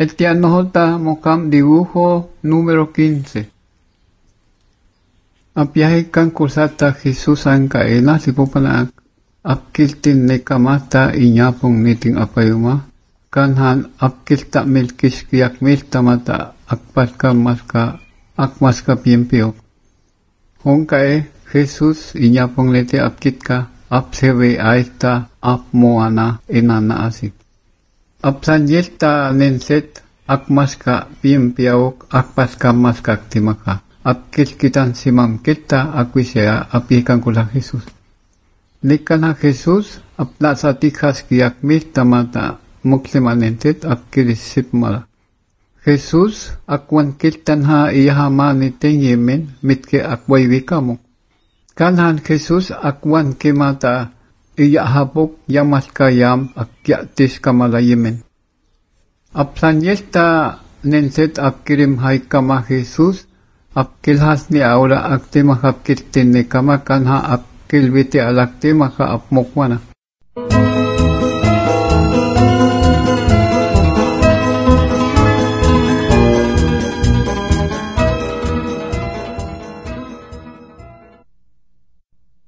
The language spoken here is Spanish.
Etianojota mocam dibujo número 15. Apiahikan kursata Jesús ankaena sipupanak apkiltin nekamata inyapong niting apayuma kanhan apkilta milkiskiak miltamata akpaska maska akmaska piempiok. Honkae Jesús inyapong lete apkitka apsebe aita apmoana enana asik. Apsanyelta nenset akmaska piempiaok akpaska maska aktimaka. Apkilkitan simam kita akwisea apikan kula Jesús. Nikana Jesús aplasatijas kiak miltamata muklimanentet apkilisip mala. Jesús akwan kiltan ha iyahamani ten yemen mitke akwaiwikamo. Kanhan Jesús akwan kimata iyahapok yamaska yam akyatis kamala yemen. Apsanyelta nenset apkirim haikama Jesús apkilhas ni aula aktimah apkiltin ni kama kanha apkilwiti alaktimah ka apmokwana.